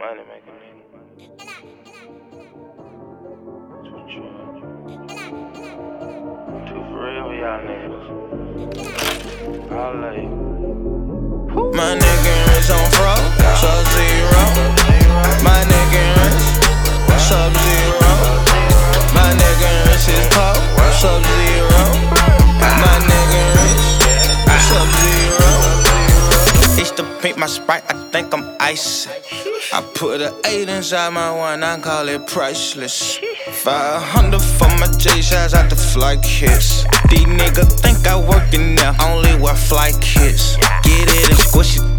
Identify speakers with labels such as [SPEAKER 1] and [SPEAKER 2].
[SPEAKER 1] Money making nigga. Too for real, y'all niggas. I love you.
[SPEAKER 2] My nigga is on fro, Sub-Zero. My nigga is Sub-Zero. My nigga is his pop, Sub-Zero. My nigga is Sub-Zero. Used to paint my Sprite, I think I'm icy. I put an 8 inside my one, I call it priceless. 500 for my J-shots out the flight kits. These niggas think I work in there, only wear flight kits. Get it and squish it